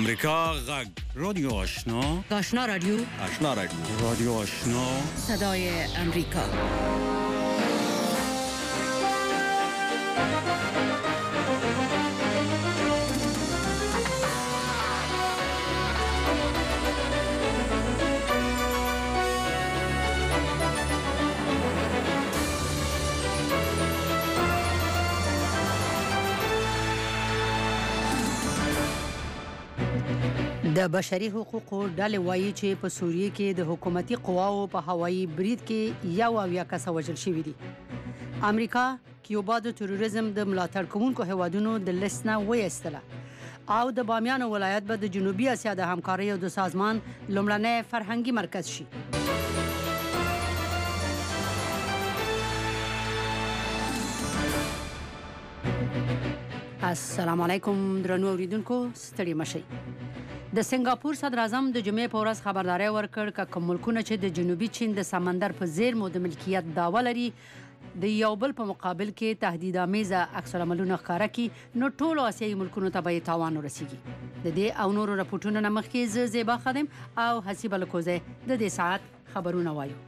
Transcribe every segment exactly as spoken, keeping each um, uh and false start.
امریکا غږ رادیو آشنا آشنا رادیو آشنا رادیو رادیو آشنا صدای امریکا. د بشري حقوقو ډلې وایي چې په سوریه کې د حکومتي قواو په هوایي برید کې یو اویا کسه وژل شوي دي. امریکا کیوبا د تروریزم د ملاتړ کوونکو هیوادونو د لیست نه وایستله او د بامیان ولایت به د جنوبي اسیا د همکارۍ او د سازمان لومړنی فرهنګي مرکز شي. السلام علیکم درنو اوریدونکو، ستړي مشئ. د سنگاپور صدر اعظم د جمعې په ورځ خبرداری ورکړ که کوم ملکونه چې د جنوبي چین د سمندر په زیرمو د ملکیت دعوه لري د یو بل په مقابل کې تهدیدآمیزه عکس العملونه ښکاره کړي نو ټولو آسیایي ملکونو ته به یې تاوان ورسیږي. د دې او نورو راپورټونو نه مخکې زه زیبا خادم او حسیبه لکوزی د دې ساعت خبرونه وایو.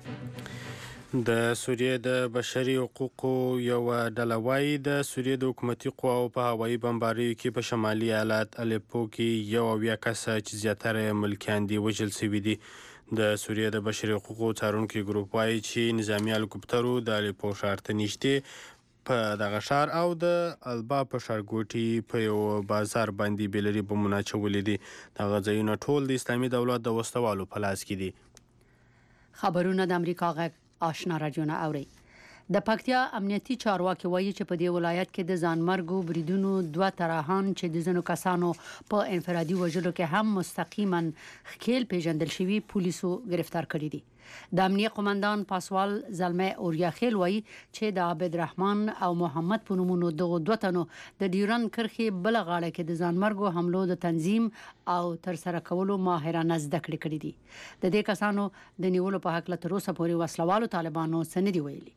د سوریه د بشري حقوقو یو ډله وایي د سوریه د حکومتي قواو په هوایي بمباریو کې په شمالي ایالت الیپو کې یو اویا کسه چې زیاتره ملکیان دي وژل شوي دي. د سوریه د بشري حقوقو څارونکي ګروپ وایي چې نظامي هلیکوپټرو د الیپو ښار ته نږدې په دغه ښار او د البا په ښارګوټي په یو بازار باندې بیلري بمونه اچولي دي. دغه ځایونه ټول د اسلامي دولت د وسلوالو په لاس کې دي. خبرونه د امریکا غږ آشنا رادیو نه اوري. د پکتیا امنیتي چارواکي وایي چې په دې ولایت کې د ځانمرګو بریدونو دوه طرحان چې د ځینو کسانو په انفرادي وژلو کې هم مستقیما ښکیل پیژندل شوي پولیسو گرفتار کړي دي. د امنیه قومندان پاسوال زلمه اوریاخیل وایي چې د عبد الرحمن او محمد په نومونو دغه دوه تنو د ډیورن کرښې بل غاړه کې د ځانمرګو حملو د تنظیم او تر سره کولو ماهرانه زده کړې کړې دي. د دې کسانو د نیولو په حق له تر اوسه پورې وسلوالو طالبانو څه نه دي ویلي.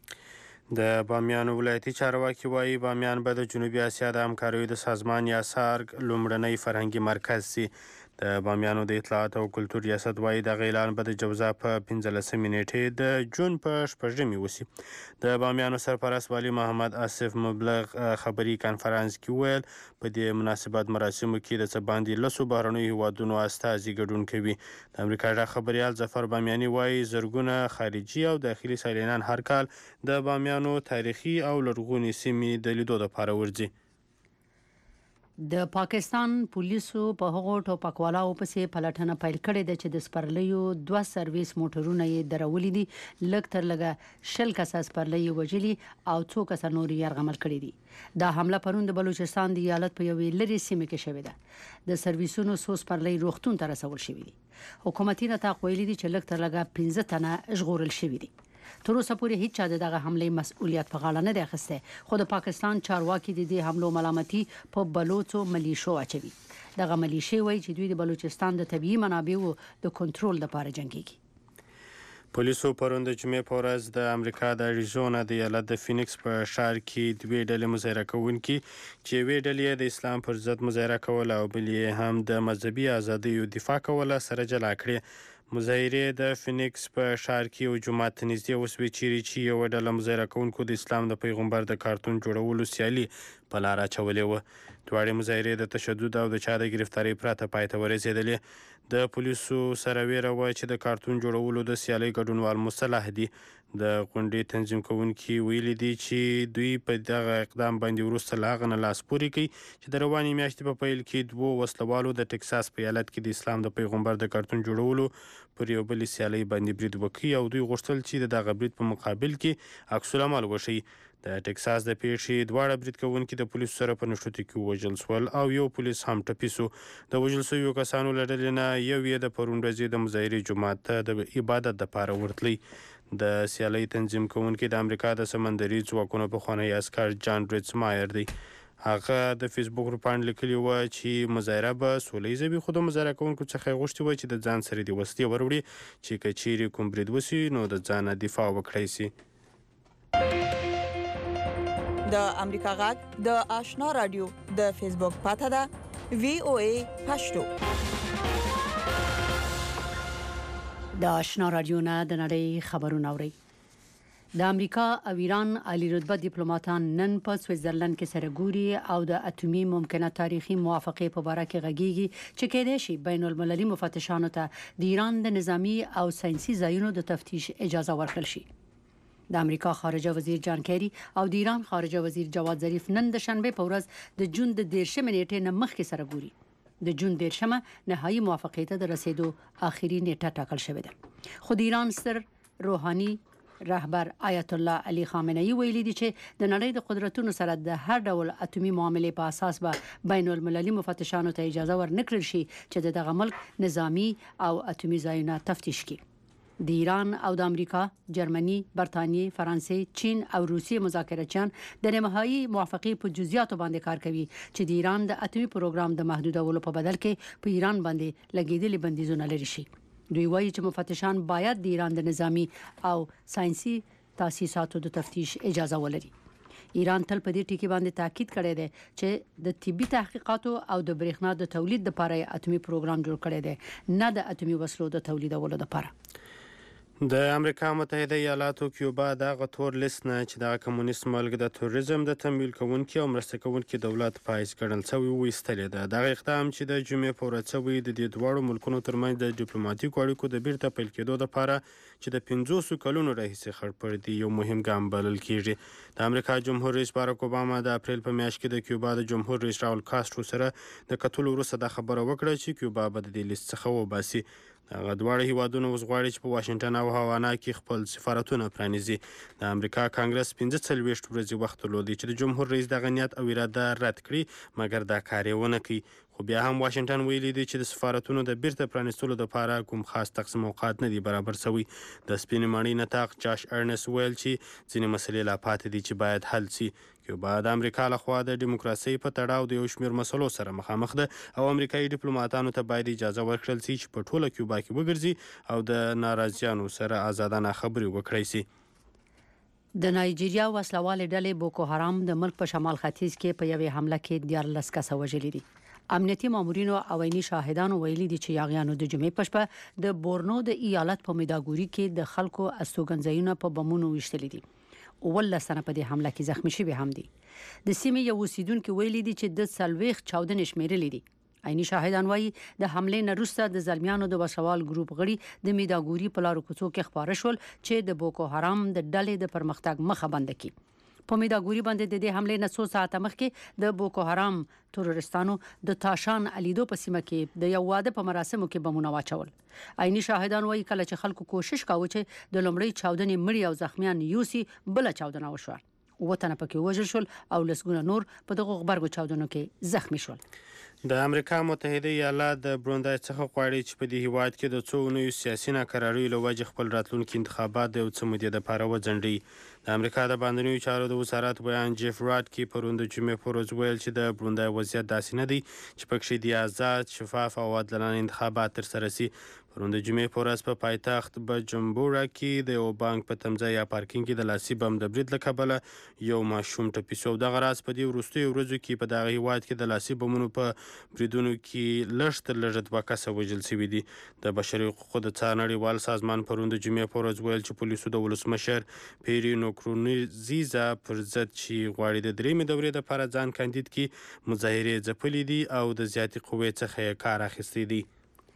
د بامیان ولایتي چارواکي وایي بامیان به د جنوبي اسیا د همکاریو د سازمان یا سارګ لومړنی فرهنګي مرکز سي. د بامیانو د اطلاعات او کلتور ریاست وایي دغه اعلان به د جوزا په پنځلسمې نیټې د جون په شپږمې وسي. د بامیانو سرپرست والي محمد آصف مبلغ خبري کانفرنس کې وویل په دې مناسبت مراسمو کې د څه باندې لسو بهرنیو هیوادونو استازي ګډون کوي. د امریکا ډاک خبریال ظفر بامیاني وایي زرګونه خارجي او داخلي سیلانیان هر کال د بامیانو تاریخي او لرغونې سیمې د لیدو لپاره ورځي. د پاکستان پولیسو په هغو ټوپکوالو پسې پلټنه پیل کړې ده چې د سپرلیو دوه سرویس موټرونه یې درولي دي. لږ تر لږه شل کسه سپرلي وژلي او څو کسه نور یې یرغمل کړي دي. دا حمله پرون د بلوچستان د ایالت په یوې لرې سیمه کې شوې ده. د سرویسونو څو سپرلي روغتون ته رسول شوي دي. حکومتي نطاق ویلي دي چې لږ تر لږه پنځه تنه ژغورل شوي دي. تر اوسه پورې هیڅ چا د دغه حملې مسؤلیت په غاړه نه دی اخیستی، خو د پاکستان چارواکي د دې حملو ملامتي په بلوڅو ملیشو اچوي. دغه ملیشې وایي چې دوی د بلوچستان د طبیعي منابعو د کنټرول لپاره جنګیږي. پولیسو پرون د جمعې په ورځ د امریکا د اریزونا د ایالت د فینکس په ښار کې دوې ډلې مظاهره کوونکي چې یوې ډلې د اسلام پر ضد مظاهره کوله او بلې هم د مذهبي ازادیو دفاع کوله سره جلا کړې. مظاهرې د فینکس په ښار کې یو جومات ته نږدې وسوې چیرې چې یوه ډله مظاهره کوونکو د اسلام د پیغمبر د کارتون جوړولو سیالي په لاره اچولې وه. دواړې مظاهرې د تشدد او د چا د گرفتارۍ پرته پای ته ورسېدلې. د پولیسو سره ویره وه چې د کارتون جوړولو د سیالۍ ګډونوال مسلح دي. د غونډې تنظیم کوونکي ویلي دي چې دوی په دغه اقدام باندې وروسته له هغه نه لاس پورې کوي چې د روانې میاشتې په پیل کې دوو وسلوالو د ټکساس په ایالت کې د اسلام د پیغمبر د کارتون جوړولو پر یو بلې سیالۍ باندې برید وکړي او دوی غوښتل چې د دغه برید په مقابل کې عکس العمل وښیي. د ټکساس د پیښې دواړه برید کوونکي د پولیسو سره په نښتو کې ووژل شول او یو پولیس هم ټپي سو. د وژل شویو کسانو له ډلې نه یو یې د پرون ورځې د مظاهرې جومات ته د عبادت دپاره ورتلی. د سیالۍ تنظیم کوونکي د امریکا د سمندري ځواکونو پخوانی عسکر جان ریټز مایر دی. هغه د فیسبوک روپاڼې لیکلي وه چې مظاهره به سوله ییزه وي، خو د مظاهره کوونکو څخه یې غوښتي وه چې د ځان سره دې وسلې وروړي چې که چیرې کوم برید وسي نو د ځانه دفاع وکړی سي. د امریکا غږ د آشنا رادیو د فیسبوک پاته ده وی او ای پښتو. د آشنا رادیو نه د نړۍ خبرونه اوري. د امریکا او ایران عالی رتبه ډیپلوماټان نن په سویټزرلند کې سره ګوري او د اټومي ممکنه تاریخي موافقه په اړه کې غږیږي چې کېدای شي بین المللي مفتشانو ته د ایران د نظامی او ساينسي ځایونو د تفتیش اجازه ورکړل شي. د امریکا خارجه وزیر جان کیری او د ایران خارجه وزیر جواد ظریف نن د شنبه په ورځ د جون د دیرشمې نیټې نه مخکې سره ګوري. د جون دیرشمه نهایی موافقه ته د رسیدو اخیری نیټه ټاکل شوې ده. خو د ایران سر روحاني رهبر آیت الله علي خامنه‌ای ویلي دي چې د نړۍ د قدرتونو سره د هر ډول اټومي معاملې په اساس به بین المللي مفتشانو ته اجازه ورنکړل شي چې د دغه ملک نظامی او اټومي ځایونه تفتیش کړي. د ایران او د امریکا، جرمني، برتانیې، فرانسې، چین او روسیې مذاکراتچیان د نهایی موافقې په جزئیاتو باندې کار کوي چې د ایران د اټومي پروګرام د محدودولو په بدل کې په ایران باندې لګیدلي بندیزونه لري شي. دوی وایي چې مفتشان باید د ایران د نظامی او ساينسي تاسیساتو د تفتیش اجازه ولري. ایران تل په دې ټکی باندې تاکید کړی دی چې د طبي تحقیقاتو او د برېښنا د تولید لپاره اټومي پروګرام جوړ کړی دی، نه د اټومي وسلو د تولیدولو لپاره. د امریکا متحده ایالاتو کیوبا دغه تور لیست نه چې د کمونیست ملک د توریزم د تمویل کوونکي او مرسته کوونکي دولت پایز ګڼل شوی وایستلې ده. دغه اقدام چې د جمعې په ورځ شوی د دې دواړو ملکونو ترمنځ د ډیپلوماټیکو اړیکو د بیرته پیل کېدو لپاره چې د پنځوسو کلونو راهیسې خړ پر دی یو مهم ګام بلل کیږي. د امریکا جمهور رئیس باراک اوباما د اپریل په میاشت کې د کیوبا د جمهور رئیس راول کاسترو سره د کتلو وروسته د خبره وکړه چې کیوبا به د دې لیست څخه وباسي. هغه دواړه هیوادونه اوس غواړي چې په واشنګټن او هاوانا کې خپل سفارتونه پرانیزي. د امریکا کانګرس پنځه څلوېښت ورځې وخت درلودی چې د جمهور رئیس دغه نیت او اراده رد کړي، مګر دا کار یې ونه کوي. خو بیا هم واشنګټن ویلي دی چې د سفارتونو د بیرته پرانیستلو لپاره کوم خاص تقسیم اوقات نه دی برابر شوی. د سپینې ماڼۍ نطاق جاش ارنس ویل چې ځینې مسلې لا پاتې دي چې باید حل شي. کیوبا د امریکا لخوا د دیموکراسي په تړاو د یو شمېر مسلو سره مخامخ ده او امریکایي ډیپلوماټانو ته باید اجازه ورکړل شي چې په ټوله کیوبا کې وګرځي او د ناراضیانو سره آزادانه خبرې وکړي شي. د نایجیریا وسلوالې ډلې بوکو حرام د ملک په شمال ختیځ کې په یوې حمله کې دیارلس کسه وژلي دي. امنیتي مامورینو او عیني شاهدانو ویلي دي چې یاغیانو د جمعې په شپه د بورنو د ایالت په میداګوري کې د خلکو استوګنځایونه په بمونو ویشتلي دي. ولس سنه په دې حمله کې زخمی شوي هم دي. د سیمې یو اوسیدونکو ویلي دي چې د څلوېښت چاودنې شمیرلې دي. عیني شاهدان وایي د حملې نه وروسته د زلمیانو د وسوال ګروپ غړي د میداګوري په لارو کوڅو کې خبره شول چې د بوکو حرام د ډلې د پرمختګ مخه بنده کړي. په میداګوري باندې د دې حملې نه څو ساعته مخکې د بوکو حرام تورورستانو د تاشان الیدو په سیمه کې د یو واده په مراسمو کې بمونه واچول. عیني شاهدان وایي کله چې خلکو کوشش کاوه چې د لومړی چاودنې مړي او زخمیان یوسي، بل چاودنه وشوه. وطن پکې وژل شول او لسګونه نور په دغه غبرګو چاودنو کې زخمی شول. د امریکا متحده ایالات د بروندای څخه غواړي چې په دې هیواد کې د څو اونیو سیاسي ناکراریو له وجې خپل راتلونکي انتخابات د یو څه مودې دپاره وځنډوي. د امریکا د باندنیو چارو د وزارت بیان جیف راډکي پرون د جمعې په ورځ ویل چې د بروندای وضعیت داسې نه دی چې پکښې د آزاد، شفاف او عادلانه انتخابات ترسره شي. پرون د جمعې په ورځ په پایتخت بجمبورا کې د یو بانک په تمځای یا پارکینګ کې د لاسي بم د برید له کبله یو ماشوم ټپي شو. دغه راز په دې وروستیو ورځو کې په دغه هیواد کې د لاسي بمونو په بریدونو کې لږ تر لږه دوه کسه وژل شوي دي. د بشري حقوقو د څار نړیوال سازمان پرون د جمعې په ورځ ویل چې پولیسو د ولسمشر پیری نکرونزیزا پر ضد چې غواړي د درېیمې دورې دپاره ځان کاندید کړي مظاهرې ځپلي دي او د زیاتې قوې څخه یې کار اخیستی دی.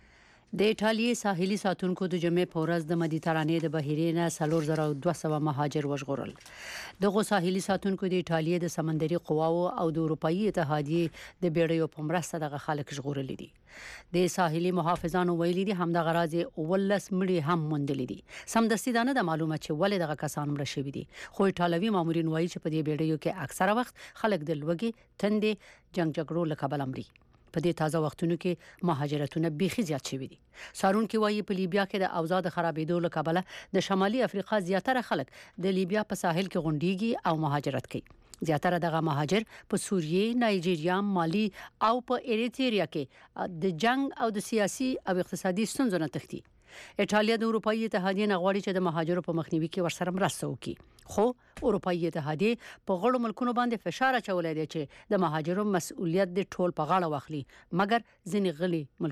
د ایټالیا ساحلي ساتونکو د جمعې په ورځ د مدیترانې د بحیرې نه څلور زره دوه سوه مهاجر وژغورل. دغه ساحلي ساتونکو د ایټالیا د سمندري قواو او د اروپایي اتحادیې د بیړیو په مرسته دغه خلک ژغورلي دي. د ساحلي محافظانو ویلي دي همدغه راز ولس مړي هم موندلي دي. سمدستي دا نه ده معلومه چې ولې دغه کسان مړه شوي دي، خو ایټالوي مامورین وایي چې په دې بیړیو کې اکثره وخت خلک د لوږې، تندې، جنگ جګړو له کبله مري. په دې تازه وختونو کې مهاجرتونه بیخي زیات شوي دي. سارونکي وایي په لیبیا کې د اوضاع د خرابېدو له کبله د شمالي افریقا زیاتره خلک د لیبیا په ساحل کې غونډېږي او مهاجرت کوي. زیاتره دغه مهاجر په سوریې، نایجیریا، مالی او په اریتریا کې د جنگ او د سیاسي او اقتصادي ستونزو نه تښتي. ایټالیا د اروپאي اتحادیې نه غواړي چې د مهاجرو په مخنیوي کې ورسره مرسته وکړي، خو اروپאي اتحادیې په غړو ملکونو باندې فشار اچولی دی چې د مهاجرو مسؤلیت د ټول په غاړه واخلي، مګر ځینې غلي